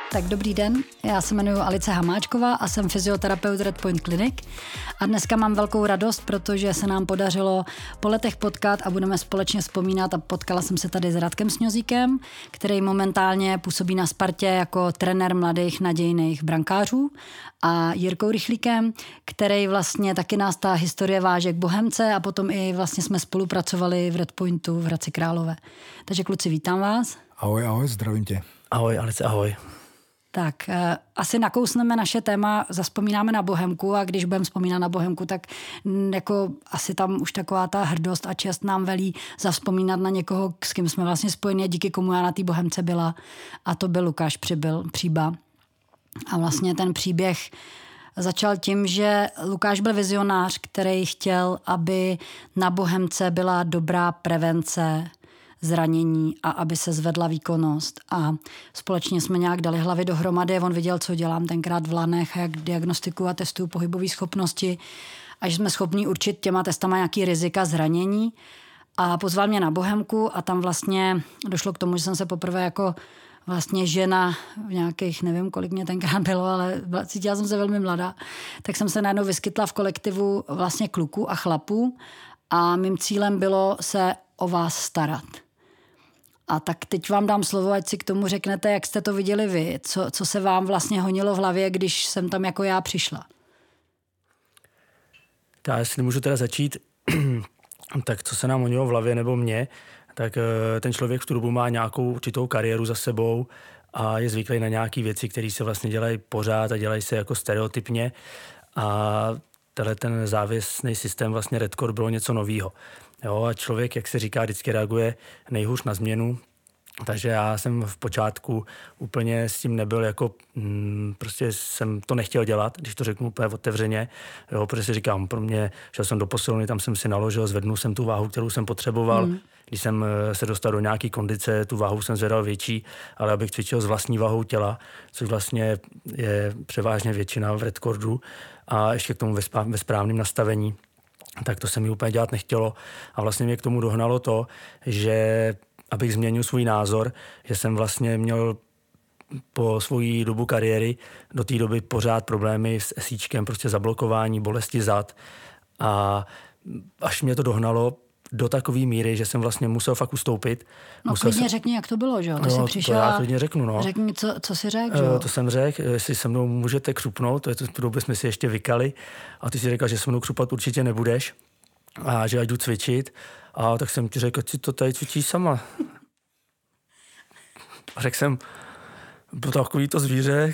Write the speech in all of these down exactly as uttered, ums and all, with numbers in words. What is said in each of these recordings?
Tak dobrý den, já se jmenuji Alice Hamáčková a jsem fyzioterapeut Red Point Clinic a dneska mám velkou radost, protože se nám podařilo po letech potkat a budeme společně vzpomínat a potkala jsem se tady s Radkem Sňozíkem, který momentálně působí na Spartě jako trenér mladých nadějných brankářů a Jirkou Rychlíkem, který vlastně taky nás ta historie váže k Bohemce a potom i vlastně jsme spolupracovali v Red Pointu v Hradci Králové. Takže kluci, vítám vás. Ahoj, ahoj, zdravím tě. Ahoj, Alice, ahoj. Tak, eh, asi nakousneme naše téma, zazpomínáme na Bohemku a když budeme vzpomínat na Bohemku, tak m, jako asi tam už taková ta hrdost a čest nám velí zavzpomínat na někoho, s kým jsme vlastně spojeni a díky komu já na té Bohemce byla. A to byl Lukáš Přibyl, Příba. A vlastně ten příběh začal tím, že Lukáš byl vizionář, který chtěl, aby na Bohemce byla dobrá prevence zranění a aby se zvedla výkonnost. A společně jsme nějak dali hlavy dohromady. On viděl, co dělám tenkrát v lanech, jak diagnostikuju a testuju pohybové schopnosti a že jsme schopni určit těma testama nějaký rizika zranění. A pozval mě na Bohemku a tam vlastně došlo k tomu, že jsem se poprvé jako vlastně žena v nějakých, nevím, kolik mě tenkrát bylo, ale cítila jsem se velmi mladá, tak jsem se najednou vyskytla v kolektivu vlastně kluků a chlapů a mým cílem bylo se o vás starat. A tak teď vám dám slovo, ať si k tomu řeknete, jak jste to viděli vy, co, co se vám vlastně honilo v hlavě, když jsem tam jako já přišla. Já jestli můžu teda začít, tak co se nám honilo v hlavě nebo mě, tak ten člověk v tu dobu má nějakou určitou kariéru za sebou a je zvyklý na nějaké věci, které se vlastně dělají pořád a dělají se jako stereotypně a tenhle ten závěsný systém vlastně Redcord bylo něco novýho. Jo, a člověk, jak se říká, vždycky reaguje nejhůř na změnu, takže já jsem v počátku úplně s tím nebyl jako, mm, prostě jsem to nechtěl dělat, když to řeknu úplně otevřeně, jo, protože si říkám, pro mě, šel jsem do posilovny, tam jsem si naložil, zvednul jsem tu váhu, kterou jsem potřeboval, mm. Když jsem se dostal do nějaký kondice, tu váhu jsem zvedal větší, ale abych cvičil s vlastní váhou těla, což vlastně je převážně většina v Redcordu a ještě k tomu ve, spá- ve správném nastavení, tak to se mi úplně dělat nechtělo. A vlastně mě k tomu dohnalo to, že abych změnil svůj názor, že jsem vlastně měl po svojí dobu kariéry do té doby pořád problémy s esíčkem, prostě zablokování, bolesti zad. A až mě to dohnalo do takové míry, že jsem vlastně musel fakt ustoupit. No musel klidně se... řekni, jak to bylo, že jo? Ty no, jsi přišel to já klidně řeknu, no. Řekni, co, co jsi řekl, že jo? To jsem řekl, jestli se mnou můžete křupnout, to je to, tu dobu jsme si ještě vykali a ty si řekl, že se mnou křupat určitě nebudeš a že jdu cvičit a tak jsem ti řekl, že to tady cvičíš sama. A řekl jsem, byl takový to zvíře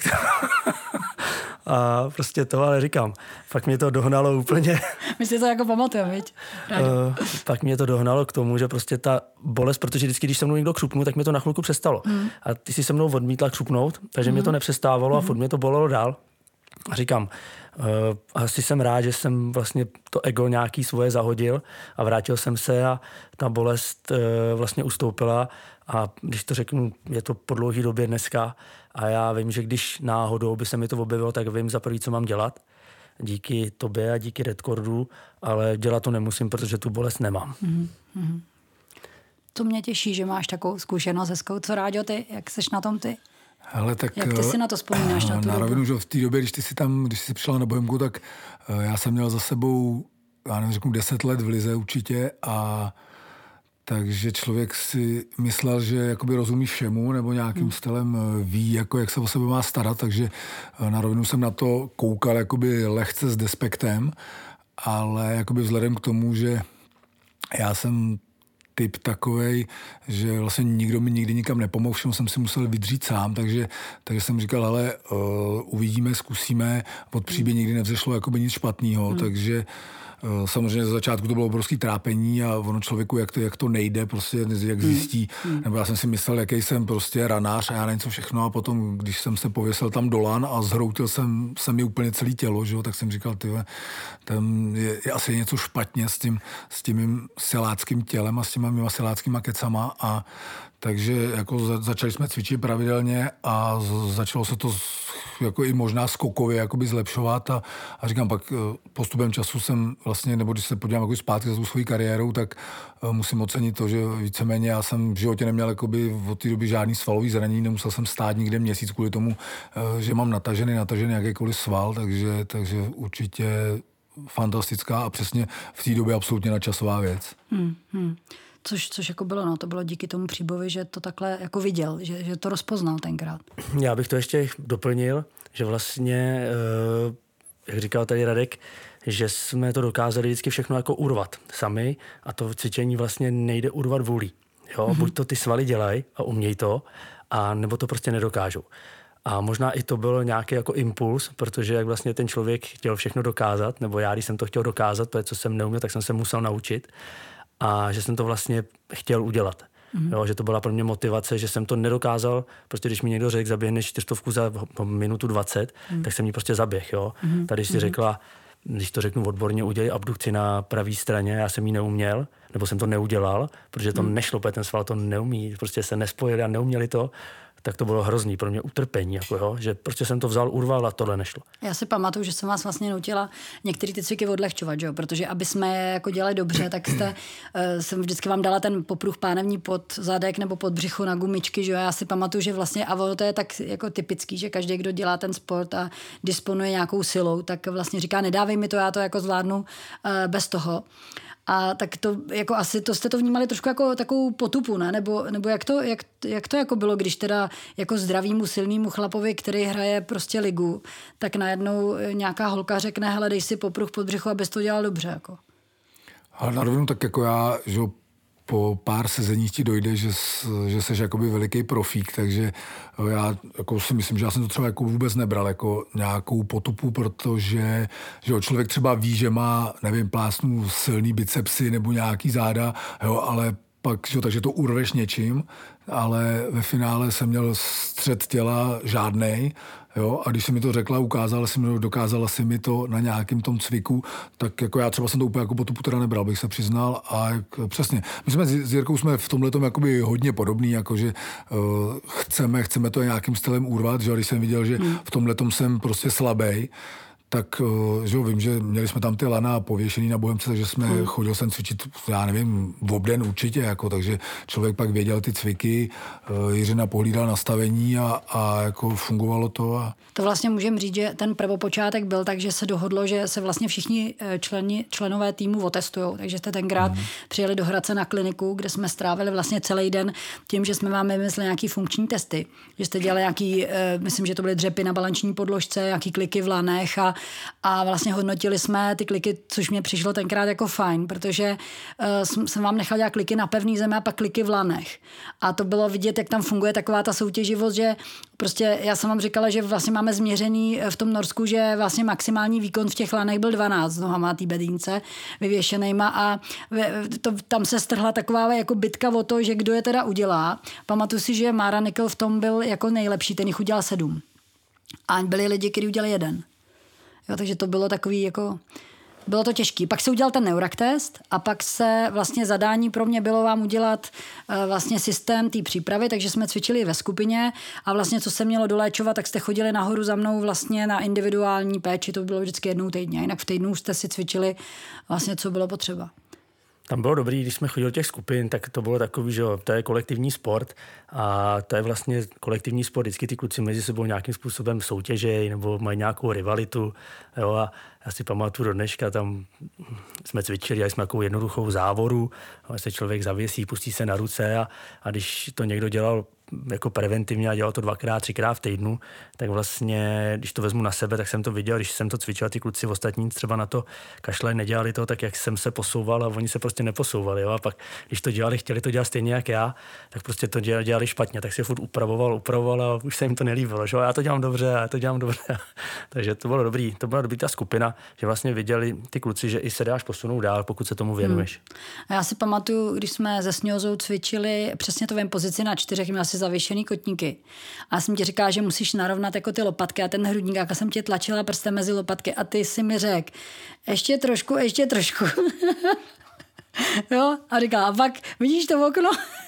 a prostě to, ale říkám, fakt mě to dohnalo úplně. My si to jako pamatujeme, viď? Uh, pak mě to dohnalo k tomu, že prostě ta bolest, protože vždycky, když se mnou někdo křupnul, tak mě to na chvilku přestalo. Mm. A ty si se mnou odmítla křupnout, takže mm. mě to nepřestávalo mm. a furt mě to bolelo dál. A říkám, uh, asi jsem rád, že jsem vlastně to ego nějaký svoje zahodil a vrátil jsem se a ta bolest uh, vlastně ustoupila a když to řeknu, je to po dlouhý době dneska a já vím, že když náhodou by se mi to objevilo, tak vím za prvý, co mám dělat. Díky tobě a díky Redcordu, ale dělat to nemusím, protože tu bolest nemám. Mm-hmm. To mě těší, že máš takovou zkušenost hezkou. Co, Ráďo, ty? Jak seš na tom ty? Hele, tak, jak ty si na to vzpomínáš? Na, na rovinu, že v té době, když ty si tam, když jsi přišla na Bohemku, tak já jsem měl za sebou, já nevím, řeknu deset let v lize určitě a takže člověk si myslel, že jakoby rozumí všemu nebo nějakým hmm. stylem ví, jako jak se o sebe má starat, takže na rovinu jsem na to koukal jakoby lehce s despektem, ale jakoby vzhledem k tomu, že já jsem typ takovej, že vlastně nikdo mi nikdy nikam nepomohl, všemu jsem si musel vydřít sám, takže, takže jsem říkal, hele, uh, uvidíme, zkusíme, od příběhu nikdy nevzešlo jakoby nic špatného, hmm. takže samozřejmě za začátku to bylo obrovský trápení a ono člověku, jak to, jak to nejde, prostě jak zjistí. Hmm. Nebo já jsem si myslel, jaký jsem prostě ranář a já nevím co všechno a potom, když jsem se pověsil tam do lan a zhroutil jsem se mi úplně celé tělo, že jo, tak jsem říkal, tyhle, tam je, je asi něco špatně s tím, s tím mým siláckým tělem a s těma mýma siláckýma kecama a takže jako za, začali jsme cvičit pravidelně a z, začalo se to z, jako i možná skokově jakoby zlepšovat a, a říkám, pak postupem času jsem vlastně, nebo když se podívám jako zpátky za tu svojí kariérou, tak uh, musím ocenit to, že víceméně já jsem v životě neměl jakoby od té doby žádný svalový zranění, nemusel jsem stát nikde měsíc kvůli tomu, uh, že mám natažený, natažený jakýkoliv sval, takže, takže určitě fantastická a přesně v té době absolutně nadčasová věc. Hmm, hmm. Což, což jako bylo, no, to bylo díky tomu Příbovi, že to takhle jako viděl, že, že to rozpoznal tenkrát. Já bych to ještě doplnil, že vlastně, jak říkal tady Radek, že jsme to dokázali vždycky všechno jako urvat sami a to cvičení vlastně nejde urvat vůlí. Jo? Mm-hmm. Buď to ty svaly dělají a umějí to, a nebo to prostě nedokážou. A možná i to byl nějaký jako impuls, protože jak vlastně ten člověk chtěl všechno dokázat, nebo já, když jsem to chtěl dokázat, protože co jsem neuměl, tak jsem se musel naučit a že jsem to vlastně chtěl udělat. Mm. Jo, že to byla pro mě motivace, že jsem to nedokázal, prostě když mi někdo řekl, zaběhneš čtyřstovku za minutu dvacet, mm. tak jsem ji prostě zaběh. Jo. Mm. Tady si mm. řekla, když to řeknu odborně, udělej abdukci na pravé straně, já jsem ji neuměl, nebo jsem to neudělal, protože to mm. nešlo, protože ten sval to neumí, prostě se nespojili a neuměli to, tak to bylo hrozný pro mě utrpení, jako jo, že prostě jsem to vzal, urval a tohle nešlo. Já si pamatuju, že jsem vás vlastně nutila některé ty cviky odlehčovat, že jo? Protože aby jsme je jako dělali dobře, tak jste, uh, jsem vždycky vám dala ten popruh pánevní pod zadek nebo pod břicho na gumičky, že jo? Já si pamatuju, že vlastně, a ono to je tak jako typický, že každý, kdo dělá ten sport a disponuje nějakou silou, tak vlastně říká, nedávej mi to, já to jako zvládnu uh, bez toho. A tak to jako asi to jste to vnímali trošku jako takovou potupu, ne? Nebo, nebo jak, to, jak, jak to jako bylo, když teda jako zdravýmu, silnému chlapovi, který hraje prostě ligu, tak najednou nějaká holka řekne, hele, dej si popruh pod břicho, abys to dělal dobře, jako. Ale na rovinu tak jako já, že po pár sezeních ti dojde, že, že jsi jakoby veliký profík, takže já jako si myslím, že já jsem to třeba jako vůbec nebral jako nějakou potupu, protože že člověk třeba ví, že má, nevím, plásnu silný bicepsy nebo nějaký záda, jo, ale pak, že, takže to urveš něčím, ale ve finále jsem měl střed těla žádnej, jo, a když si mi to řekla, ukázala si mi, dokázala si mi to na nějakém tom cviku, tak jako já třeba jsem to úplně jako potupu teda nebral, bych se přiznal a jak, přesně. My jsme s Jirkou jsme v tomhletom jakoby hodně podobný, jakože uh, chceme, chceme to nějakým stylem urvat, že když jsem viděl, že hmm. v tomhletom jsem prostě slabej, tak že jo, vím, že měli jsme tam ty lana pověšený na Bohemce, takže jsme hmm. chodil jsem cvičit, já nevím, v obden určitě, jako, takže člověk pak věděl ty cviky, Jiřina pohlídal nastavení a, a jako fungovalo to. A... To vlastně můžeme říct, že ten prvopočátek byl tak, že se dohodlo, že se vlastně všichni členi, členové týmu otestujou, takže jste tenkrát hmm. přijeli do Hradce na kliniku, kde jsme strávili vlastně celý den tím, že jsme vám vymysleli nějaký funkční testy, že jste dělali nějaký, myslím, že to byly dřepy na balanční podložce, nějaký kliky v lanech a A vlastně hodnotili jsme ty kliky, což mě přišlo tenkrát jako fajn, protože uh, jsem vám nechal dělat kliky na pevný zemi a pak kliky v lanech. A to bylo vidět, jak tam funguje taková ta soutěživost, že prostě já jsem vám říkala, že vlastně máme změřený v tom Norsku, že vlastně maximální výkon v těch lanech byl dvanáct nohama tý bedínce vyvěšenejma a to, tam se strhla taková jako bitka o to, že kdo je teda udělá. Pamatuju si, že Mára Nikl v tom byl jako nejlepší, ten jich udělal sedm. A byli lidi, kteří udělali jeden. Jo, takže to bylo takový jako, bylo to těžký. Pak se udělal ten Neurac test a pak se vlastně zadání pro mě bylo vám udělat uh, vlastně systém té přípravy, takže jsme cvičili ve skupině a vlastně co se mělo doléčovat, tak jste chodili nahoru za mnou vlastně na individuální péči, to bylo vždycky jednou týdně, jinak v týdnu jste si cvičili vlastně, co bylo potřeba. Tam bylo dobrý, když jsme chodili do těch skupin, tak to bylo takový, že to je kolektivní sport a to je vlastně kolektivní sport. Vždycky ty kluci mezi sebou nějakým způsobem soutěžejí nebo mají nějakou rivalitu. Jo, a já si pamatuju do dneška, tam jsme cvičili, a jsme takovou jednoduchou závoru, se člověk zavěsí, pustí se na ruce a, a když to někdo dělal jako preventivně a dělal to dvakrát, třikrát v týdnu, tak vlastně, když to vezmu na sebe, tak jsem to viděl, když jsem to cvičil, ty kluci ostatní třeba na to kašle nedělali to, tak jak jsem se posouval a oni se prostě neposouvali. Jo? A pak, když to dělali, chtěli to dělat stejně jak já, tak prostě to dělali špatně, tak si furt upravoval, upravoval a už se jim to nelíbilo. Že? Já to dělám dobře, já to dělám dobře. Takže to bylo dobrý, to byla dobrý ta skupina, že vlastně viděli ty kluci, že i se dáš posunout dál, pokud se tomu věnuješ. Hmm. A já si pamatuju, když jsme se Sňozou cvičili, přesně to vím, pozici na čtyřech, měl si zavěšený kotníky. A já jsem ti říkala, že musíš narovnat jako ty lopatky a ten hrudník, a jsem tě tlačila prstem mezi lopatky a ty si mi řekl, ještě trošku, ještě trošku. Jo, a říkala, a pak vidíš to okno?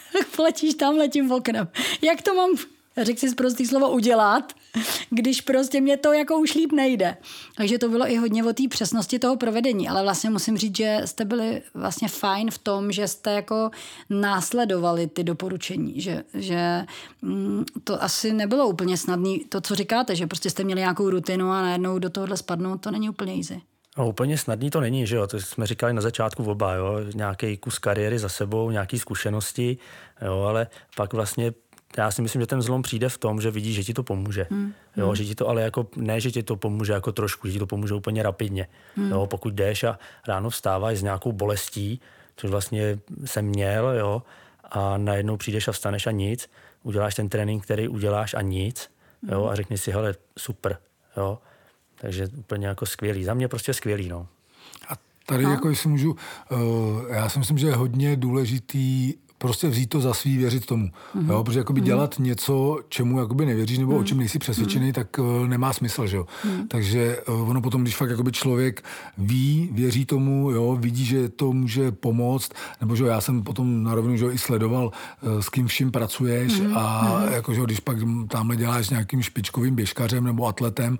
Letíš tam, letím oknem. Jak to mám, řekl si prostý slovo, udělat, když prostě mě to jako už líp nejde. Takže to bylo i hodně o té přesnosti toho provedení, ale vlastně musím říct, že jste byli vlastně fajn v tom, že jste jako následovali ty doporučení, že, že mm, to asi nebylo úplně snadné, to, co říkáte, že prostě jste měli nějakou rutinu a najednou do tohohle spadnout, to není úplně easy. No, úplně snadný to není, že jo, to jsme říkali na začátku oba, jo, nějaký kus kariéry za sebou, nějaký zkušenosti, jo, ale pak vlastně já si myslím, že ten zlom přijde v tom, že vidíš, že ti to pomůže. Hmm. Jo, že ti to ale jako, ne, že ti to pomůže jako trošku, že ti to pomůže úplně rapidně. Hmm. Jo, pokud jdeš a ráno vstáváš s nějakou bolestí, což vlastně jsem měl, jo, a najednou přijdeš a vstaneš a nic, uděláš ten trénink, který uděláš a nic, jo, a řekni si, hele, super, jo. Takže úplně jako skvělý. Za mě prostě skvělý, no. A tady, no. jako jestli můžu, uh, já si myslím, že je hodně důležitý prostě vzít to za svý, věřit tomu. Mm-hmm. Jo, protože jakoby mm-hmm. dělat něco, čemu jakoby nevěříš, nebo mm-hmm. o čem nejsi přesvědčený, mm-hmm. tak uh, nemá smysl, že jo. Mm-hmm. Takže uh, ono potom, když fakt jakoby člověk ví, věří tomu, jo, vidí, že to může pomoct, nebo že jo, já jsem potom na rovinu, že jo, i sledoval, uh, s kým vším pracuješ mm-hmm. a mm-hmm. jako, že jo, když pak tamhle děláš s nějakým špičkovým běžkařem nebo atletem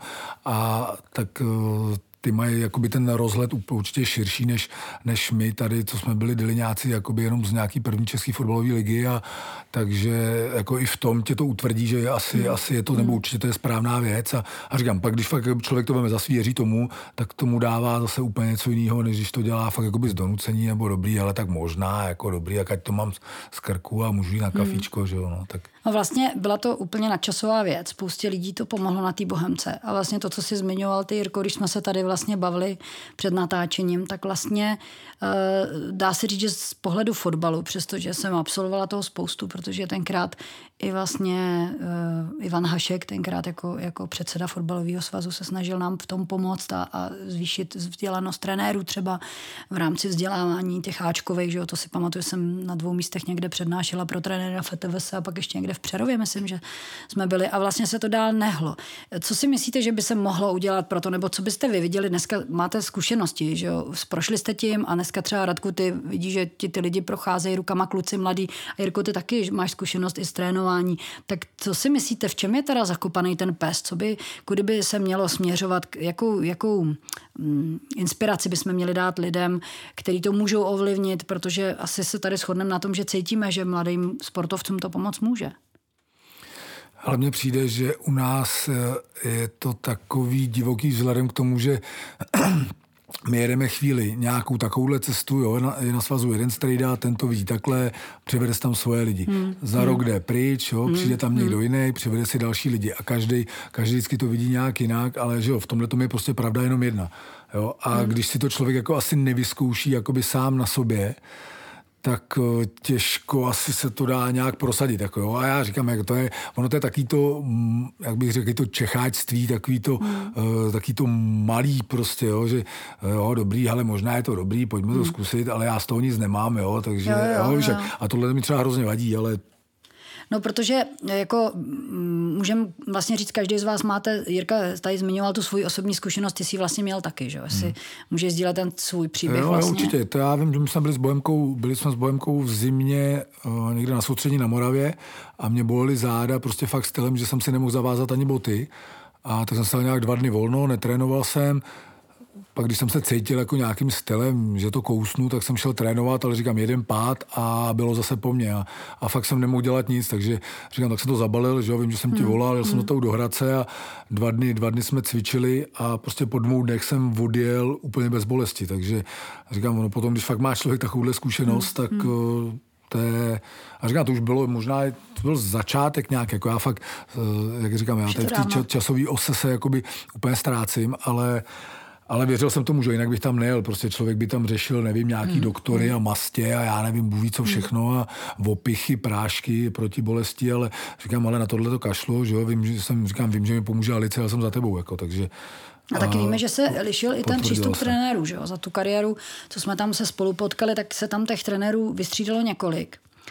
a tak uh, ty mají jakoby ten rozhled určitě širší než, než my tady, co jsme byli dyliňáci jakoby jenom z nějaký první český fotbalové ligy a takže jako i v tom tě to utvrdí, že asi, mm. asi je to, nebo určitě to je správná věc a, a říkám, pak když fakt člověk to veme za svý, věří tomu, tak tomu dává zase úplně něco jiného, než když to dělá fakt jakoby z donucení nebo dobrý, ale tak možná jako dobrý, jak ať to mám z krku a můžu jít na kafíčko, mm. že jo, no, tak. No vlastně byla to úplně nadčasová věc, spoustě lidí to pomohlo na té Bohemce a vlastně to, co jsi zmiňoval ty, Jirko, když jsme se tady vlastně bavili před natáčením, tak vlastně uh, dá se říct, že z pohledu fotbalu, přestože jsem absolvovala toho spoustu, protože tenkrát i vlastně uh, Ivan Hašek, tenkrát jako, jako předseda fotbalového svazu se snažil nám v tom pomoct a, a zvýšit vzdělanost trenérů třeba v rámci vzdělávání těch áčkových, že jo, to si pamatuju, jsem na dvou místech někde přednášela pro trenéra F T V S a pak ještě někde v Přerově, myslím, že jsme byli a vlastně se to dál nehlo. Co si myslíte, že by se mohlo udělat pro to, nebo co byste vy viděli? Dneska máte zkušenosti, že jo, prošli jste tím a dneska třeba Radku, ty vidíš, že ti ty lidi procházejí rukama, kluci mladí a Jirko, ty taky máš zkušenost i z trénování. Tak co si myslíte, v čem je teda zakopaný ten pes? Co by, kudy by se mělo směřovat, jakou, jakou mm, inspiraci bychom měli dát lidem, kteří to můžou ovlivnit, protože asi se tady shodneme na tom, že cítíme, že mladým sportovcům to pomoct může. Ale mně přijde, že u nás je to takový divoký vzhledem k tomu, že my jedeme chvíli nějakou takovouhle cestu, jo, je na svazu jeden strejda, ten to vidí takhle, přivede si tam svoje lidi. Hmm. Za rok jde pryč, jo, přijde tam někdo jiný, přivede si další lidi a každý, každý vždycky to vidí nějak jinak, ale že jo, v tomhle tom je prostě pravda jenom jedna. Jo, a hmm. když si to člověk jako asi nevyzkouší jakoby sám na sobě, tak těžko asi se to dá nějak prosadit. Jako jo. A já říkám, jak to je, ono to je taky to, jak bych řekl, to čecháčství, takový to, mm. uh, takový to malý prostě, jo, že jo, dobrý, ale možná je to dobrý, pojďme mm. to zkusit, ale já z toho nic nemám, jo, takže, jo, jo, jo, jo. A tohle mi třeba hrozně vadí, ale No, protože jako můžeme vlastně říct, každý z vás máte, Jirka tady zmiňoval tu svou osobní zkušenost, ty jsi vlastně měl taky, že jo? Jestli hmm. můžeš sdílet ten svůj příběh jo, vlastně. Určitě, to já vím, že my jsme byli s Bohemkou, byli jsme s Bohemkou v zimě uh, někde na soustředění na Moravě a mě bolely záda prostě fakt stylem, že jsem si nemohl zavázat ani boty a tak jsem se nějak dva dny volno, netrénoval jsem. Pak když jsem se cítil jako nějakým stylem, že to kousnu, tak jsem šel trénovat, ale říkám jeden pád a bylo zase po mně. A, a fakt jsem nemohl dělat nic, takže říkám, tak jsem to zabalil, že jo, vím, že jsem ti volal, jel jsem do toho do Hradce a dva dny, dva dny jsme cvičili a prostě po dvou dnech jsem odjel úplně bez bolesti. Takže říkám, no potom, když fakt má člověk takovouhle zkušenost, hmm. tak hmm. to je, a říkám, to už bylo možná, to byl začátek nějak, jako já fakt, jak říkám, já tady v té časové ose se jakoby úplně ztrácím, ale Ale věřil jsem tomu, že jinak bych tam nejel. Prostě člověk by tam řešil, nevím, nějaký hmm. doktory a mastě a já nevím, bůh ví co všechno a opichy, prášky proti bolesti, ale říkám, ale na tohle to kašlo, že jo, vím, že jsem, říkám, vím, že mi pomůže Alice, ale jsem za tebou, jako, takže. A taky víme, že se lišil i ten přístup se. trenérů, že jo, za tu kariéru, co jsme tam se spolu potkali, tak se tam těch trenérů vystřídalo několik.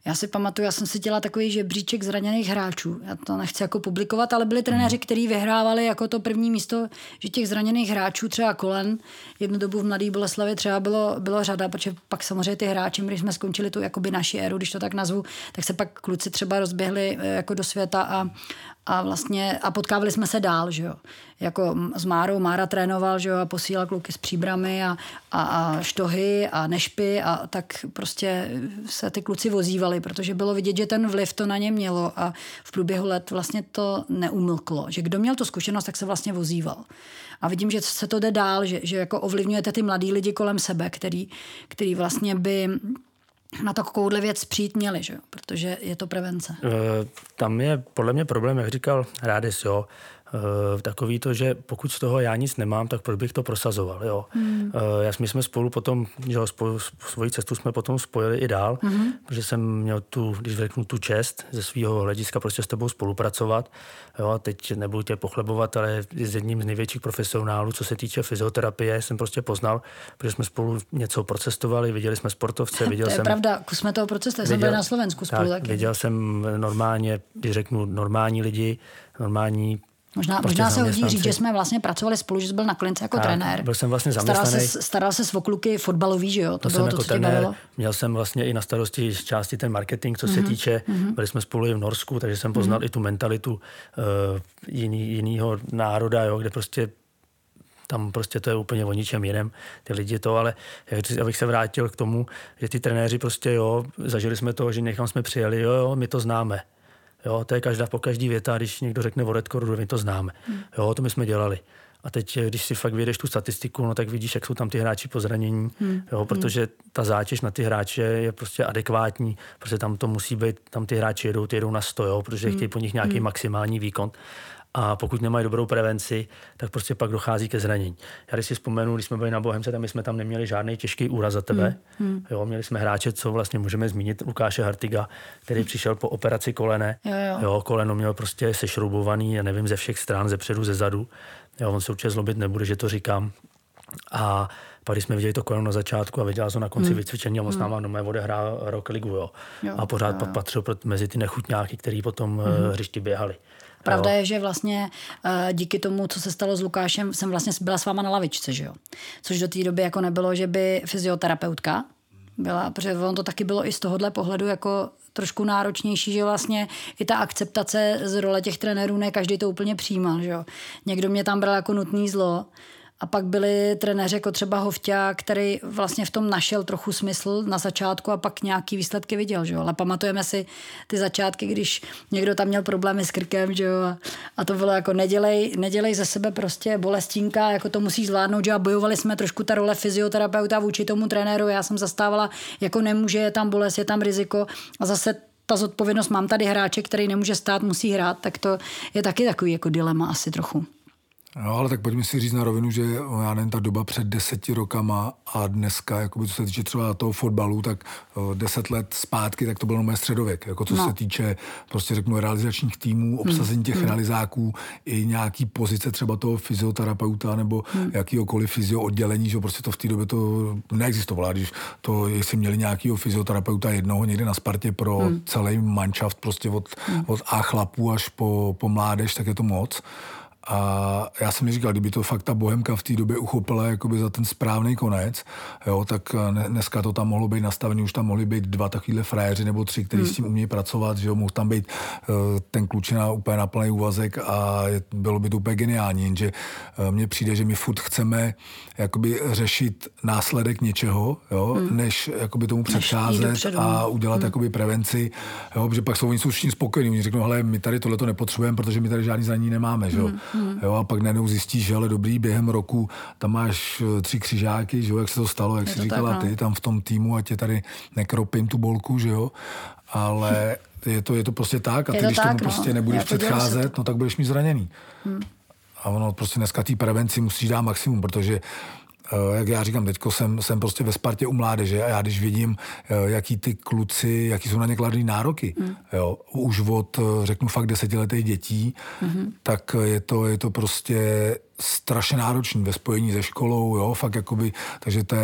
Já si pamatuju, já jsem si dělala takový žebříček zraněných hráčů. Já to nechci jako publikovat, ale byli trenéři, kteří vyhrávali jako to první místo, že těch zraněných hráčů třeba kolen, jednu dobu v Mladé Boleslavi třeba bylo, bylo řada, protože pak samozřejmě ty hráči, když jsme skončili tu jakoby naši éru, když to tak nazvu, tak se pak kluci třeba rozběhli jako do světa a, a vlastně a potkávali jsme se dál, že jo. Jako s Márou, Mára trénoval, že jo, a posílal kluky s Příbrami a, a, a štohy a nešpy a tak prostě se ty kluci vozívali, protože bylo vidět, že ten vliv to na ně mělo a v průběhu let vlastně to neumlklo, že kdo měl tu zkušenost, tak se vlastně vozíval. A vidím, že se to jde dál, že, že jako ovlivňujete ty mladý lidi kolem sebe, který, který vlastně by na takovouhle věc přijít měli, že? Protože je to prevence. Tam je podle mě problém, jak říkal Rádis, jo, takový to, že pokud z toho já nic nemám, tak proč bych to prosazoval, jo. Hmm. Já, my jsme spolu potom, že jo, spolu, svoji cestu jsme potom spojili i dál, hmm. protože jsem měl tu, když řeknu tu čest ze svého hlediska prostě s tebou spolupracovat, jo, teď nebudu tě pochlebovat, ale s jedním z největších profesionálů, co se týče fyzioterapie, jsem prostě poznal, protože jsme spolu něco procestovali, viděli jsme sportovce, viděl to je jsem... pravda, kus jsme toho procestovali, jsem byl na Slovensku spolu tak, taky. Viděl jsem normálně, když řeknu normální lidi, normální Možná, možná se hodí říct, že jsme vlastně pracovali spolu, že jsi byl na Klince jako tak, trenér. Byl jsem vlastně zaměstnaný. Staral se, staral se o kluky fotbalový, že jo? To, to bylo jsem to, jako co trenér, měl jsem vlastně i na starosti z části ten marketing, co mm-hmm. se týče. Mm-hmm. Byli jsme spolu i v Norsku, takže jsem poznal mm-hmm. i tu mentalitu uh, jiný, jinýho národa, jo, kde prostě tam prostě to je úplně o ničem jiném, ty lidi to, ale abych se vrátil k tomu, že ty trenéři prostě, jo, zažili jsme to, že někam jsme přijeli, jo, jo, my to známe. Jo, to je každá po každý věta, když někdo řekne o Redcordu, my to známe. Hmm. Jo, to my jsme dělali. A teď, když si fakt vyjdeš tu statistiku, no tak vidíš, jak jsou tam ty hráči po zranění, hmm. jo, protože ta zátěž na ty hráče je prostě adekvátní, protože tam to musí být, tam ty hráči jedou, ty jedou na sto, jo, protože hmm. chtějí po nich nějaký hmm. maximální výkon. A pokud nemají dobrou prevenci, tak prostě pak dochází ke zranění. Já když si vzpomenu, když jsme byli na Bohemce, tak my jsme tam neměli žádný těžký úraz za tebe. Hmm. Jo, měli jsme hráče, co vlastně můžeme zmínit, Lukáše Hartiga, který přišel po operaci kolene. Jo, jo. Jo, koleno měl prostě sešroubovaný, já nevím, ze všech stran, ze předu, ze zadu. Jo, on se určitě zlobit nebude, že to říkám. A pak když jsme viděli to koleno na začátku a viděla jsem na konci hmm. vycvičení a on s náma doma odehrál rok ligu, jo. Jo, a pořád jo, jo. patřil mezi ty nechutňáky, který potom hmm. hřišti běhali. Pravda je, že vlastně díky tomu, co se stalo s Lukášem, jsem vlastně byla s váma na lavičce, že jo? Což do té doby jako nebylo, že by fyzioterapeutka byla, protože on to taky bylo i z tohohle pohledu jako trošku náročnější, že vlastně i ta akceptace z role těch trenérů, ne každý to úplně přijímal, že jo? Někdo mě tam bral jako nutný zlo. A pak byli trenéři jako třeba Hovťa, který vlastně v tom našel trochu smysl na začátku a pak nějaký výsledky viděl, že jo. Ale pamatujeme si ty začátky, když někdo tam měl problémy s krkem, že jo. A, a to bylo jako nedělej, nedělej ze sebe prostě bolestínka, jako to musí zvládnout, že a bojovali jsme trošku ta role fyzioterapeuta vůči tomu trenéru. Já jsem zastávala, jako nemůže, je tam bolest, je tam riziko a zase ta zodpovědnost, mám tady hráče, který nemůže stát, musí hrát, tak to je taky takový jako dilema asi trochu. No, ale tak pojďme si říct na rovinu, že já nevím, ta doba před deseti rokama a dneska, jakoby, co se týče třeba toho fotbalu, tak deset let zpátky, tak to byl mé středověk. Jako co no. se týče, prostě řeknu, realizačních týmů, obsazení těch hmm. realizáků, i nějaký pozice třeba toho fyzioterapeuta nebo hmm. jakýhokoliv fyzio oddělení, že prostě to v té době to neexistovalo. Když to, jestli měli nějakýho fyzioterapeuta jednoho někde na Spartě pro hmm. celý manšaft, prostě od, hmm. od A chlapů až po, po mládež, tak je to moc. A já jsem mi říkal, kdyby to fakt ta Bohemka v té době uchopila jakoby za ten správný konec, jo, tak dneska to tam mohlo být nastavené, už tam mohli být dva takovýhle frajeři nebo tři, kteří hmm. s tím umějí pracovat, že jo, mohl tam být uh, ten klučina úplně na plný úvazek a je, bylo by to úplně geniální, jenže uh, mně přijde, že my furt chceme jakoby řešit následek něčeho, jo, hmm. než jakoby tomu předcházet a udělat hmm. jakoby prevenci, jo, protože pak jsou oni jsou všichni spokojení, oni řeknou, hele, my tady tohleto nepotřebujeme, protože my tady žádný zranění nemáme, že jo. Hmm. Hmm. Jo, a pak najednou zjistíš, že ale dobrý, během roku tam máš tři křižáky, že jo, jak se to stalo, jak jsi říkala tak, ty, tam v tom týmu, ať tě tady nekropím tu bolku, že jo, ale je to, je to prostě tak a ty, když tak, tomu no. prostě nebudeš předcházet, no tak budeš mít zraněný. Hmm. A ono prostě dneska té prevenci musíš dát maximum, protože jak já říkám, teďko jsem, jsem prostě ve Spartě u mládeže a já když vidím, jaký ty kluci, jaký jsou na ně kladný nároky, mm. jo, už od, řeknu fakt desetiletých dětí, mm-hmm. tak je to, je to prostě strašně náročný ve spojení se školou, jo, fakt jakoby, takže to je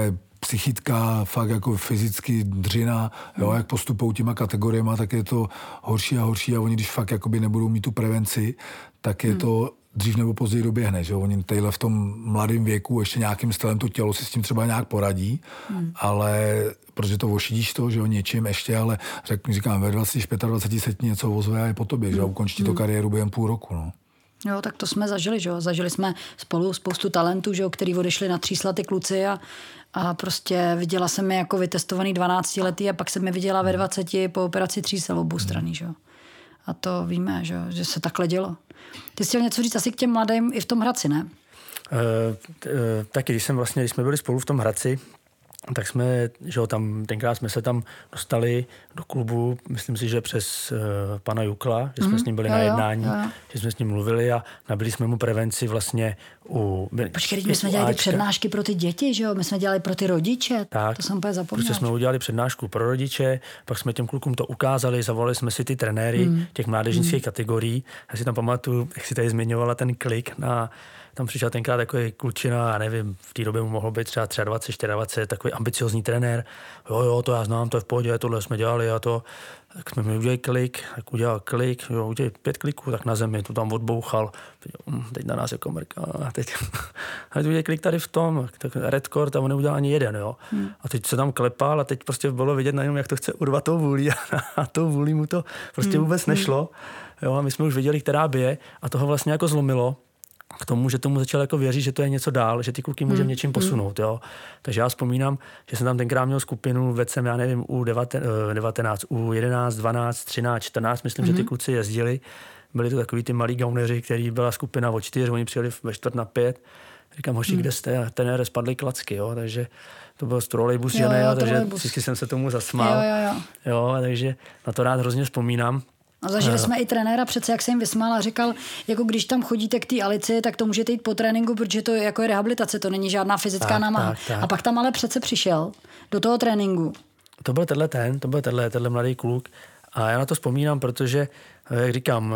psychická, fakt jako fyzicky dřina, jo, jak postupují těma kategoriemi, tak je to horší a horší a oni, když fakt jakoby nebudou mít tu prevenci, tak je hmm. to dřív nebo později doběhne, že oni tadyhle v tom mladém věku ještě nějakým stylem to tělo si s tím třeba nějak poradí, hmm. ale protože to ošidíš to, že jo, něčím ještě, ale řek, říkám, ve dvaceti, dvaceti pěti se ti něco ozve a je po tobě, že jo, ukončí to kariéru během půl roku, no. Jo, tak to jsme zažili, že jo. Zažili jsme spolu spoustu talentů, že jo, který odešli na třísla ty kluci a, a prostě viděla jsem je jako vytestovaný dvanáctiletý a pak jsem je viděla ve dvaceti po operaci třísel obou strany, že jo. A to víme, že jo, že se takhle dělo. Ty jsi chtěl něco říct asi k těm mladým i v tom Hradci, ne? Uh, t, uh, taky, když jsem vlastně, když jsme byli spolu v tom Hradci, tak jsme, že jo, tam, tenkrát jsme se tam dostali do klubu, myslím si, že přes uh, pana Jukla, že jsme mm, s ním byli jo, na jednání, jo, jo. že jsme s ním mluvili a nabili jsme mu prevenci vlastně u... Počkej, my jsme dělali ty přednášky pro ty děti, že jo? My jsme dělali pro ty rodiče, tak, to jsem úplně zapomněla. Prostě jsme udělali přednášku pro rodiče, pak jsme těm klukům to ukázali, zavolali jsme si ty trenéry mm. těch mládežnických mm. kategorií. Já si tam pamatuju, jak si tady zmiňovala ten klik na... Tam přišel tenkrát takový klučina, já nevím, v té době mu mohlo být třeba dvacet tři, dvacet čtyři, takový ambiciozní trenér. Jo, jo, to já znám, to je v pohodě, tohle jsme dělali a to. Tak jsme mi udělali klik, tak udělal klik, jo, udělali pět kliků, tak na zemi, tu tam odbouchal. Teď na nás je komerka, a teď, a teď udělali klik tady v tom, tak redcord a on neudělal ani jeden, jo. Hmm. A teď se tam klepal a teď prostě bylo vidět na něm, jak to chce urvat tou vůlí a, a tou vůlí mu to prostě hmm. vůbec nešlo. Jo, a my jsme už věděli, která bije a toho vlastně jako zlomilo k tomu, že tomu začal jako věřit, že to je něco dál, že ty kluky můžeme mm. něčím posunout, jo. Takže já vzpomínám, že jsem tam tenkrát měl skupinu, vedl jsem, já nevím, u devatenáct, u jedenáct, dvanáct, třináct, čtrnáct, myslím, mm. že ty kluci jezdili. Byli to takový ty malí gauneři, který byla skupina od čtyř, oni přijeli ve čtvrt na pět. Říkám, hoši, mm. kde jste? Tenére spadly klacky, jo, takže to byl trolejbus, že ne, jo, takže vždycky jsem se tomu zasmál. Jo, jo, jo. jo, takže na to rád hrozně vzpomínám. A zažili uh. jsme i trenéra přece, jak se jim vysmál a říkal, jako když tam chodíte k té Alici, tak to můžete jít po tréninku, protože to je jako je rehabilitace, to není žádná fyzická tak, námaha. Tak, tak. A pak tam ale přece přišel do toho tréninku. To byl tenhle ten, to byl tenhle, tenhle mladý kluk a já na to vzpomínám, protože, jak říkám,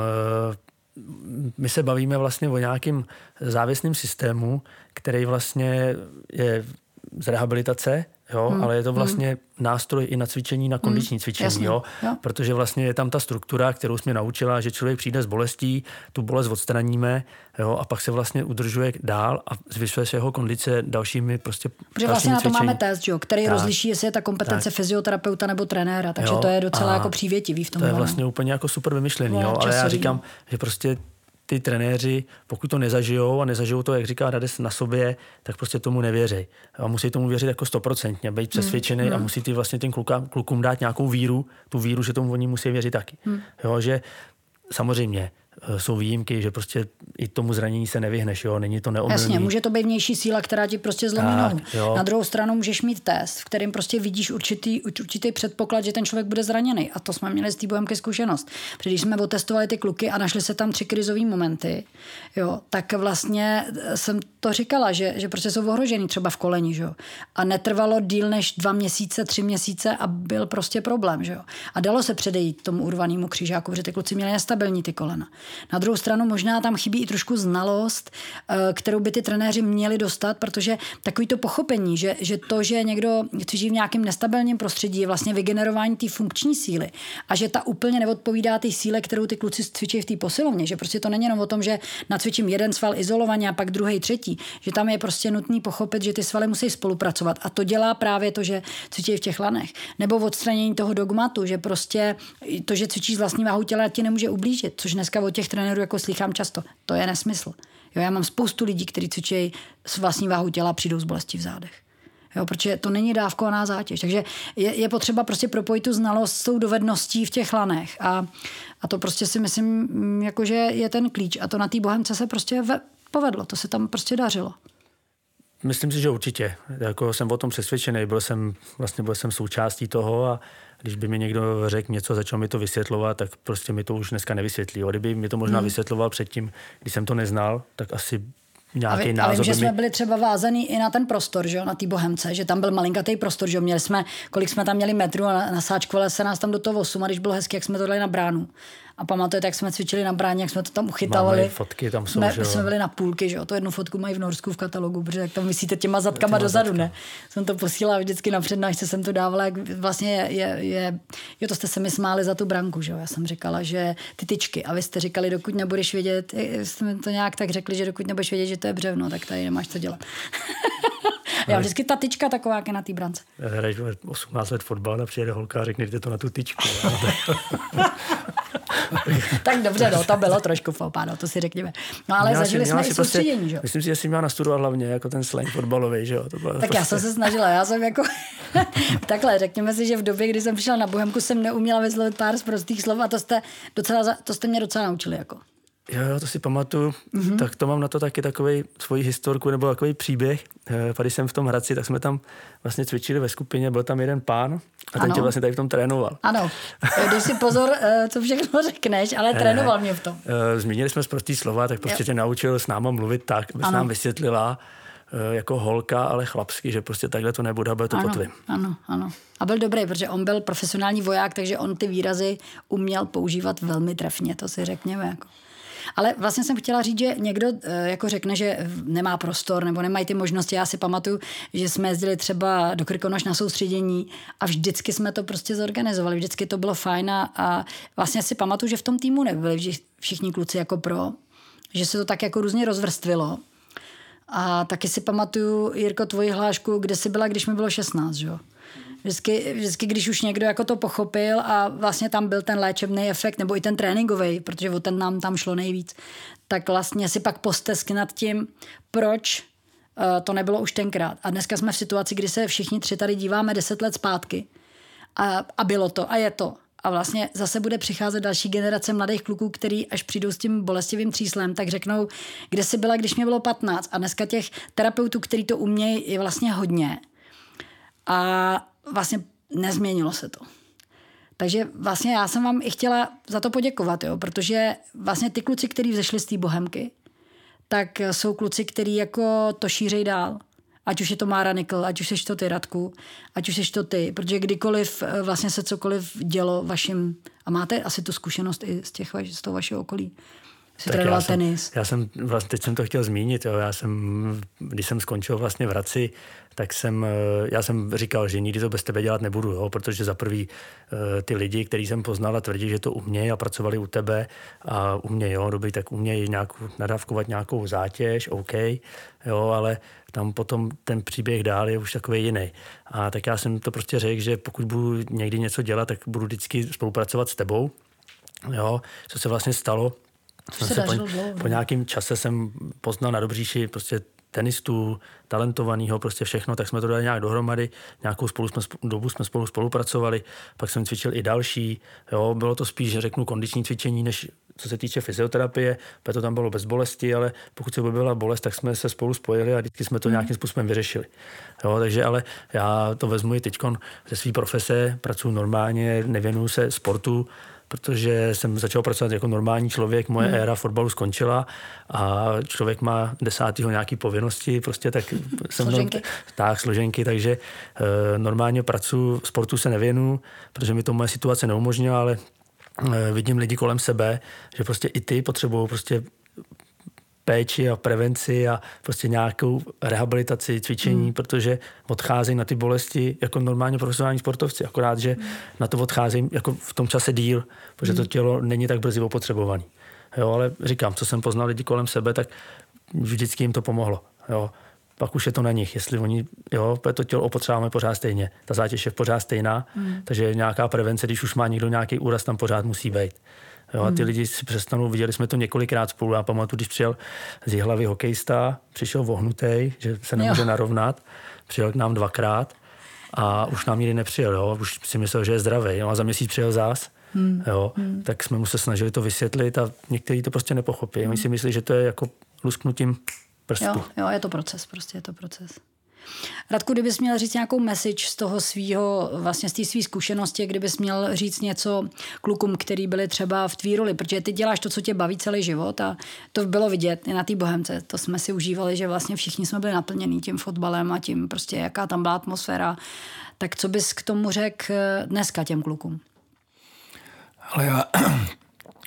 my se bavíme vlastně o nějakým závěsným systému, který vlastně je z rehabilitace, jo, hmm. ale je to vlastně hmm. nástroj i na cvičení, na kondiční hmm. cvičení, Jasně. jo, jo. Protože vlastně je tam ta struktura, kterou jsi mě naučila, že člověk přijde s bolestí, tu bolest odstraníme, jo, a pak se vlastně udržuje dál a zvyšuje se jeho kondice dalšími prostě Protože vlastně na to cvičení. Máme test, jo, který tak. rozliší, jestli je ta kompetence tak. fyzioterapeuta nebo trenéra, takže jo, to je docela jako přívětivý v tom. To je vlastně úplně jako super vymyšlený, jo, ale já říkám, že prostě ty trenéři, pokud to nezažijou a nezažijou to, jak říká Radec, na sobě, tak prostě tomu nevěří. A musí tomu věřit jako stoprocentně, být přesvědčený mm. a musí ty vlastně těm klukám, klukům dát nějakou víru, tu víru, že tomu oni musí věřit taky. Mm. Jo, že samozřejmě jsou výjimky, že prostě i tomu zranění se nevyhneš, jo, není to neomylný. Jasně, může to být vnější síla, která ti prostě zlomí nohu. Na druhou stranu můžeš mít test, v kterém prostě vidíš určitý, určitý předpoklad, že ten člověk bude zraněný. A to jsme měli z té Bohemky zkušenost. Protože když jsme otestovali ty kluky a našli se tam tři krizové momenty, jo, tak vlastně jsem to říkala, že, že prostě jsou ohrožený třeba v koleni, že jo. A netrvalo díl než dva měsíce, tři měsíce a byl prostě problém, že jo. A dalo se předejít tomu urvanému křižáku, protože ty kluci měli nestabilní ty kolena. Na druhou stranu možná tam chybí i trošku znalost, kterou by ty trenéři měli dostat, protože takový to pochopení, že, že to, že někdo cvičí v nějakém nestabilním prostředí, je vlastně vygenerování té funkční síly a že ta úplně neodpovídá té síle, kterou ty kluci cvičí v té posilovně, že prostě to není jenom o tom, že nacvičím jeden sval izolovaně a pak druhý, třetí, že tam je prostě nutný pochopit, že ty svaly musí spolupracovat a to dělá právě to, že cvičí v těch lanech. Nebo odstranění toho dogmatu, že prostě to, že cvičíš s vlastní váhou těla, ti nemůže ublížit, což dneska od těch trenérů jako slýchám často. To je nesmysl. Jo, já mám spoustu lidí, kteří cvičí s vlastní váhou těla a přijdou z bolesti v zádech. Jo, protože to není dávkovaná zátěž. Takže je, je potřeba prostě propojit tu znalost s tou dovedností v těch lanech. A, a to prostě si myslím, jakože je ten klíč. A to na té Bohemce se prostě ve, povedlo. To se tam prostě dařilo. Myslím si, že určitě. Jako jsem o tom přesvědčený. Byl jsem, vlastně byl jsem součástí toho a když by mi někdo řekl něco, začal mi to vysvětlovat, tak prostě mi to už dneska nevysvětlí. Kdyby mi to možná hmm. vysvětloval předtím, když jsem to neznal, tak asi nějaký a vy, názor. A vím, že mi... jsme byli třeba vázaný i na ten prostor, že jo, na té Bohemce, že tam byl malinkatý prostor, že jo, měli jsme, kolik jsme tam měli metrů a nasáčkovali se nás tam do toho osm a když bylo hezky, jak jsme to dali na bránu. A pamatujete, jak jsme cvičili na bráně, jak jsme to tam uchytávali. Máme fotky, tam jsou, jsme, že jo. jsme byli na půlky, že jo. To jednu fotku mají v Norsku v katalogu, protože jak tam myslíte těma zadkama těma dozadu, zadka. Ne? Jsem to posílala vždycky na přednášce, jsem to dávala, jak vlastně je, je, je, jo, to jste se mi smáli za tu branku, že jo. Já jsem říkala, že ty tyčky, a vy jste říkali, dokud nebudeš vědět, jste mi to nějak tak řekli, že dokud nebudeš vědět, že to je břevno, tak tady nemáš co dělat. Já vždycky ta tyčka taková, jak je na té brance. Hraješ osmnáct let fotbal a přijede holka a řekne, to na tu tyčku. Tak dobře, no, to bylo trošku fopa, no, to si řekněme. No ale měla zažili si, jsme i soustředění, prostě, že jo? Myslím si, že jsi měla nastudovat hlavně jako ten slang fotbalový, že jo? To tak prostě... já jsem se snažila, já jsem jako... Takhle, řekněme si, že v době, kdy jsem přišla na Bohemku, jsem neuměla vyslovit pár z prostých slov a to jste, docela, to jste mě docela naučili, jako. Jo, jo, to si pamatuju. Mm-hmm. Tak to mám na to taky takovej svoji historku nebo takový příběh. Když jsem v tom Hradci, tak jsme tam vlastně cvičili ve skupině, byl tam jeden pán a ten ano. tě vlastně tady v tom trénoval. Ano, když si pozor, co všechno řekneš, ale trénoval mě v tom. Zmínili jsme prostý slova, tak prostě tě naučil s náma mluvit tak, aby nám vysvětlila jako holka, ale chlapsky, že prostě takhle to nebude a bude to ano, po tvým. Ano, ano. A byl dobrý, protože on byl profesionální voják, takže on ty výrazy uměl používat velmi trefně, to si řekněme jako. Ale vlastně jsem chtěla říct, že někdo jako řekne, že nemá prostor nebo nemají ty možnosti. Já si pamatuju, že jsme jezdili třeba do Krkonoš na soustředění a vždycky jsme to prostě zorganizovali. Vždycky to bylo fajn a vlastně si pamatuju, že v tom týmu nebyli všichni kluci jako pro, že se to tak jako různě rozvrstvilo. A taky si pamatuju, Jirko, tvoji hlášku, kde jsi byla, když mi bylo šestnáct, že jo? Vždycky, vždycky, když už někdo jako to pochopil a vlastně tam byl ten léčebný efekt, nebo i ten tréninkový, protože o ten nám tam šlo nejvíc, tak vlastně si pak postesky nad tím, proč uh, to nebylo už tenkrát. A dneska jsme v situaci, kdy se všichni tři tady díváme deset let zpátky a, a bylo to a je to. A vlastně zase bude přicházet další generace mladých kluků, který až přijdou s tím bolestivým tříslem, tak řeknou, kde jsi byla, když mě bylo patnáct. A dneska těch terapeutů, který to umějí, je vlastně hodně. A vlastně nezměnilo se to. Takže vlastně já jsem vám i chtěla za to poděkovat, jo, protože vlastně ty kluci, kteří vzešli z té Bohemky, tak jsou kluci, kteří jako to šířejí dál. Ať už je to Mára Nikl, ať už jsi to ty, Radku, ať už jsi to ty, protože kdykoliv vlastně se cokoliv dělo vašim, a máte asi tu zkušenost i z, těch, z toho vašeho okolí, jsi trénoval tenis. Já jsem, vlastně, teď jsem to chtěl zmínit, jo, já jsem, když jsem skončil vlastně v Hradci, tak jsem, já jsem říkal, že nikdy to bez tebe dělat nebudu, jo, protože za prvý ty lidi, který jsem poznal a tvrdí, že to umějí a pracovali u tebe a umějí, jo, dobrý, tak umějí nějakou, nadávkovat nějakou zátěž, OK, jo, ale tam potom ten příběh dál je už takový jiný. A tak já jsem to prostě řekl, že pokud budu někdy něco dělat, tak budu vždycky spolupracovat s tebou, jo, co se vlastně stalo. Jsem se po, po nějakém čase jsem poznal na Dobříši prostě tenistů, talentovanýho, prostě všechno, tak jsme to dali nějak dohromady, nějakou spolu jsme, dobu jsme spolu spolupracovali, pak jsem cvičil i další, jo, bylo to spíš, řeknu, kondiční cvičení, než co se týče fyzioterapie, protože to tam bylo bez bolesti, ale pokud se objevila bolest, tak jsme se spolu spojili a vždycky jsme to nějakým způsobem vyřešili. Jo, takže ale já to vezmu i teďkon ze své profese, pracuji normálně, nevěnuju se sportu, protože jsem začal pracovat jako normální člověk, moje hmm. éra fotbalu skončila a člověk má desátýho nějaký povinnosti, prostě tak jsem složenky. No, tak, složenky, takže e, normálně pracuji, sportu se nevěnu, protože mi to moje situace neumožnila, ale e, vidím lidi kolem sebe, že prostě i ty potřebují prostě péči a prevenci a prostě nějakou rehabilitaci, cvičení, hmm. protože odcházejí na ty bolesti jako normálně profesionální sportovci, akorát, že hmm. na to odcházejí jako v tom čase díl, protože hmm. to tělo není tak brzy opotřebovaný. Jo, ale říkám, co jsem poznal lidi kolem sebe, tak vždycky jim to pomohlo. Jo. Pak už je to na nich, jestli oni, jo, to tělo opotřebujeme pořád stejně, ta zátěž je pořád stejná, hmm. takže nějaká prevence, když už má někdo nějaký úraz, tam pořád musí být. Jo, a ty lidi si přestanou, viděli jsme to několikrát spolu. Já pamatuju, když přijel z Jihlavy hokejista, přišel vohnutej, že se nemůže jo. narovnat, přijel k nám dvakrát a už nám nikdy nepřijel, jo, už si myslel, že je zdravý, jo, a za měsíc přijel zás, hmm. jo, hmm. tak jsme mu se snažili to vysvětlit a někteří to prostě nepochopí. Hmm. Oni si myslí, že to je jako lusknutím prstu. Jo, jo, je to proces, prostě je to proces. Radku, kdybys měl říct nějakou message z toho svýho, vlastně z té svý zkušenosti, kdybys měl říct něco klukům, který byli třeba v tvý roli, protože ty děláš to, co tě baví celý život a to bylo vidět i na té Bohemce. To jsme si užívali, že vlastně všichni jsme byli naplnění tím fotbalem a tím prostě, jaká tam byla atmosféra. Tak co bys k tomu řekl dneska těm klukům? Ale já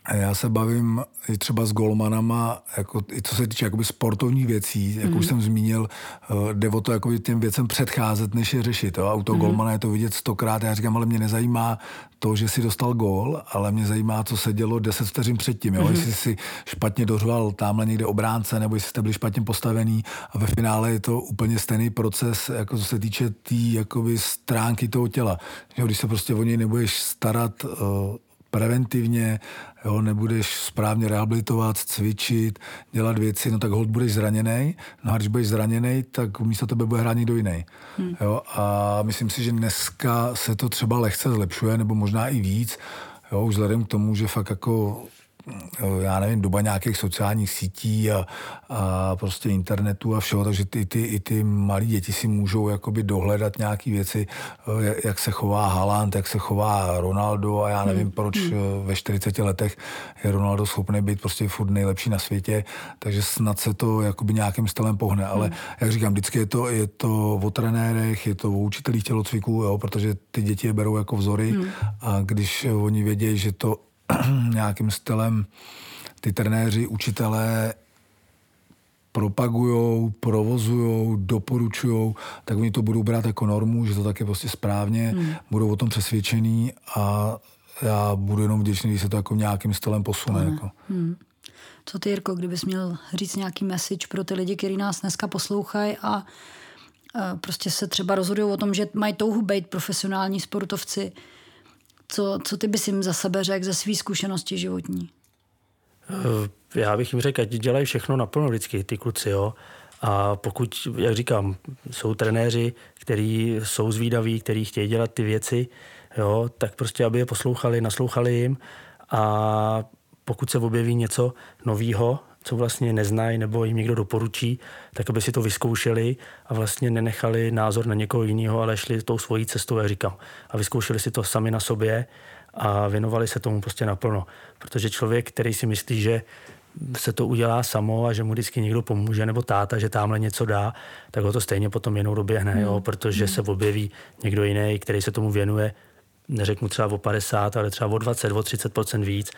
Já se bavím i třeba s golmanama, jako, i co se týče jakoby sportovních věcí, jak mm. už jsem zmínil, jde o to jakoby těm věcem předcházet, než je řešit. Jo? A u toho mm. golmana je to vidět stokrát. Já říkám, ale mě nezajímá to, že si dostal gól, ale mě zajímá, co se dělo deset vteřin předtím. Jo? Mm. Jestli si špatně dořval tamhle někde obránce, nebo jestli jste byli špatně postavený a ve finále je to úplně stejný proces, jako co se týče té tý, jakoby stránky toho těla. Jo? Když se prostě o něj nebudeš starat uh, preventivně, jo, nebudeš správně rehabilitovat, cvičit, dělat věci, no tak holt budeš zraněnej. No a když budeš zraněnej, tak místo tebe bude hrát někdo jiný. Hmm. Jo, a myslím si, že dneska se to třeba lehce zlepšuje, nebo možná i víc, jo, už vzhledem k tomu, že fakt jako já nevím, doba nějakých sociálních sítí a, a prostě internetu a všeho, takže ty, ty, i ty malí děti si můžou jakoby dohledat nějaký věci, jak se chová Haaland, jak se chová Ronaldo a já nevím, proč ve čtyřiceti letech je Ronaldo schopný být prostě furt nejlepší na světě, takže snad se to jakoby nějakým stylem pohne, ale jak říkám, vždycky je to, je to o trenérech, je to o učitelích tělocviku, jo, protože ty děti je berou jako vzory a když oni vědějí, že to nějakým stylem ty trenéři, učitelé propagujou, provozujou, doporučujou, tak oni to budou brát jako normu, že to tak je prostě správně, hmm. budou o tom přesvědčený a já budu jenom vděčný, když se to jako nějakým stylem posune. Hmm. Jako. Hmm. Co ty, Jirko, kdybys měl říct nějaký message pro ty lidi, kteří nás dneska poslouchají a, a prostě se třeba rozhodují o tom, že mají touhu být profesionální sportovci, Co, co ty bys jim za sebe řekl ze svý zkušenosti životní? Já bych jim řekl, ať dělají všechno naplno vždycky, ty kluci, jo. A pokud, jak říkám, jsou trenéři, kteří jsou zvídaví, kteří chtějí dělat ty věci, jo, tak prostě, aby je poslouchali, naslouchali jim a pokud se objeví něco novýho, co vlastně neznají nebo jim někdo doporučí, tak aby si to vyzkoušeli a vlastně nenechali názor na někoho jiného, ale šli tou svojí cestou, jak říkám. A vyzkoušeli si to sami na sobě a věnovali se tomu prostě naplno. Protože člověk, který si myslí, že se to udělá samo a že mu vždycky někdo pomůže, nebo táta, že tamhle něco dá, tak ho to stejně potom jenom doběhne, hmm. jo, protože hmm. se objeví někdo jiný, který se tomu věnuje, neřeknu třeba o padesát, ale třeba o dvacet, o třicet procent víc.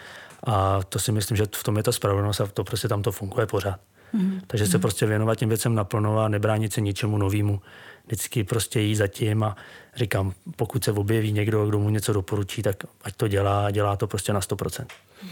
A to si myslím, že v tom je ta spravedlnost a to prostě tam to funguje pořád. Mm. Takže se mm. prostě věnovat těm věcem naplno a nebránit se ničemu novému. Vždycky prostě jít za tím a říkám, pokud se objeví někdo, kdo mu něco doporučí, tak ať to dělá a dělá to prostě na sto procent.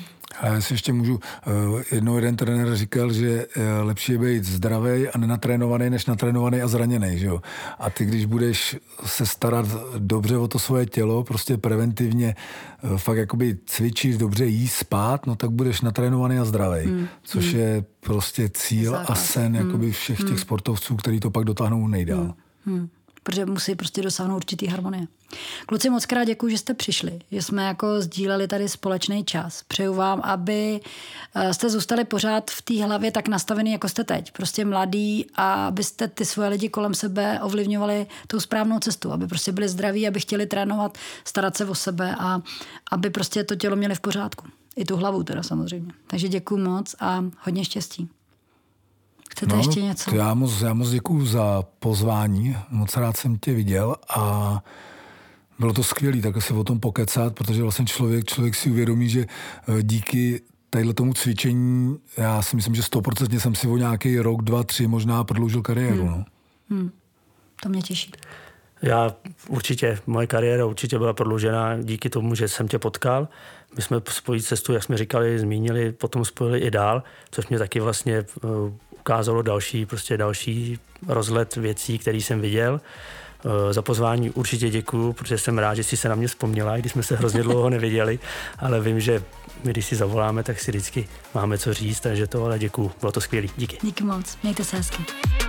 A já si ještě můžu, jednou jeden trenér říkal, že lepší je být zdravý a nenatrénovaný, než natrénovaný a zraněný, že jo. A ty, když budeš se starat dobře o to svoje tělo, prostě preventivně fakt jakoby cvičit, dobře jíst, spát, no tak budeš natrénovaný a zdravý, hmm. což hmm. je prostě cíl Základ. a sen hmm. jakoby všech těch hmm. sportovců, který to pak dotáhnou nejdál. Hmm. Hmm. Protože musí prostě dosáhnout určitý harmonie. Kluci, moc krát děkuji, že jste přišli, že jsme jako sdíleli tady společný čas. Přeju vám, aby jste zůstali pořád v té hlavě tak nastavený, jako jste teď. Prostě mladý a abyste ty svoje lidi kolem sebe ovlivňovali tou správnou cestu, aby prostě byli zdraví, aby chtěli trénovat, starat se o sebe a aby prostě to tělo měli v pořádku. I tu hlavu teda samozřejmě. Takže děkuji moc a hodně štěstí. Chcete no, ještě něco? Já moc, já moc děkuju za pozvání, moc rád jsem tě viděl a bylo to skvělé takhle se o tom pokecat, protože vlastně člověk, člověk si uvědomí, že díky tadyhle tomu cvičení, já si myslím, že stoprocentně jsem si o nějaký rok, dva, tři možná prodloužil kariéru. Hmm. No. Hmm. To mě těší. Já určitě, moje kariéra určitě byla prodloužena díky tomu, že jsem tě potkal. My jsme spojit cestu, jak jsme říkali, zmínili, potom spojili i dál, což mě taky vlastně ukázalo další, prostě další rozhled věcí, který jsem viděl. Za pozvání určitě děkuju, protože jsem rád, že jsi se na mě vzpomněla, když jsme se hrozně dlouho neviděli, ale vím, že my, když si zavoláme, tak si vždycky máme co říct, takže to ale děkuju. Bylo to skvělý. Díky. Díky moc. Mějte se hezky.